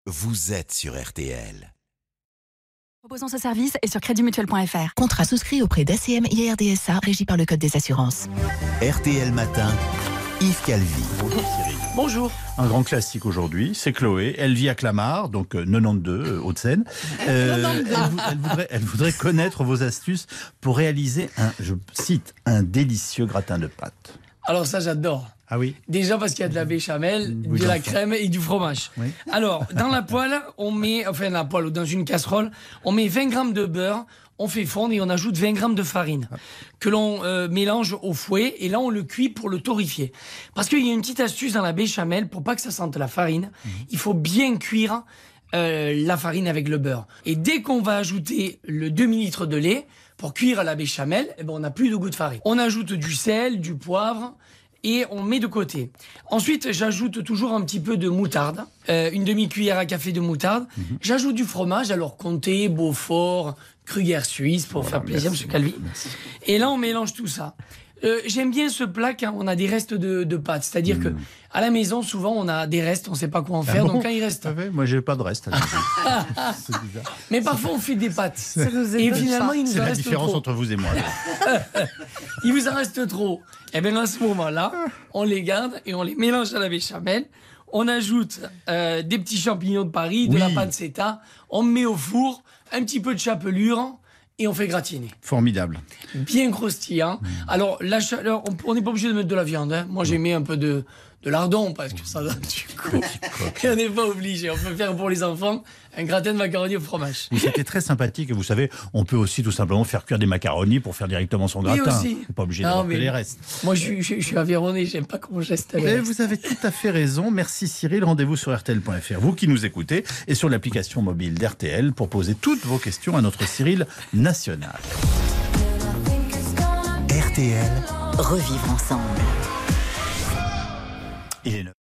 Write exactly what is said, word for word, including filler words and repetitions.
Vous êtes sur R T L. Proposons ce service et sur crédit mutuel point f r. Contrat souscrit auprès d'A C M I R D S A, régi par le Code des assurances. R T L Matin, Yves Calvi. Bonjour Cyril. Bonjour. Un grand classique aujourd'hui, c'est Chloé. Elle vit à Clamart, donc euh, quatre-vingt-douze, euh, Hauts-de-Seine. Euh, elle, vou- elle voudrait, elle voudrait connaître vos astuces pour réaliser un, je cite, un délicieux gratin de pâtes. Alors ça, j'adore. Ah oui? Déjà parce qu'il y a de la béchamel, Oui, de la j'entends. crème et du fromage. Oui. Alors, dans la poêle, on met, enfin dans la poêle ou dans une casserole, on met vingt grammes de beurre, on fait fondre et on ajoute vingt grammes de farine que l'on euh, mélange au fouet et là on le cuit pour le torréfier. Parce qu'il y a une petite astuce dans la béchamel pour pas que ça sente la farine. Mmh. Il faut bien cuire euh, la farine avec le beurre. Et dès qu'on va ajouter le demi-litre de lait pour cuire la béchamel, eh ben, on n'a plus de goût de farine. On ajoute du sel, du poivre et on met de côté. Ensuite, j'ajoute toujours un petit peu de moutarde, euh, une demi-cuillère à café de moutarde. Mmh. J'ajoute du fromage, alors Comté, Beaufort, Gruyère suisse, pour voilà, faire plaisir, merci, M. Calvi. Merci. Et là, on mélange tout ça. Euh, j'aime bien ce plat quand on a des restes de, de pâtes. C'est-à-dire mmh. que à la maison, souvent, on a des restes, on ne sait pas quoi en faire. Ah bon, donc quand il reste... Ah ouais, moi, j'ai pas de reste. C'est bizarre. Mais parfois, on fait des pâtes. Et finalement, il nous C'est en la reste différence trop. entre vous et moi. Il vous en reste trop. Et bien, à ce moment-là, on les garde et on les mélange à la béchamel. On ajoute euh, des petits champignons de Paris, de oui. la pancetta. On met au four, un petit peu de chapelure et on fait gratiner. Formidable. Bien croustillant. Mmh. Alors, la chaleur, on n'est pas obligé de mettre de la viande. Hein. Moi, j'ai mis un peu de, de lardon parce que ça donne du coup. Et on n'est pas obligé. On peut faire pour les enfants un gratin de macaroni au fromage. C'était très sympathique. Et vous savez, on peut aussi tout simplement faire cuire des macaronis pour faire directement son gratin. On n'est pas obligé d'avoir que les restes. Moi, je, je, je suis avironné. J'aime pas qu'on geste les restes. Vous avez tout à fait raison. Merci Cyril. Rendez-vous sur R T L point F R. Vous qui nous écoutez et sur l'application mobile d'R T L pour poser toutes vos questions à notre Cyril national. R T L. Revivre ensemble. Il est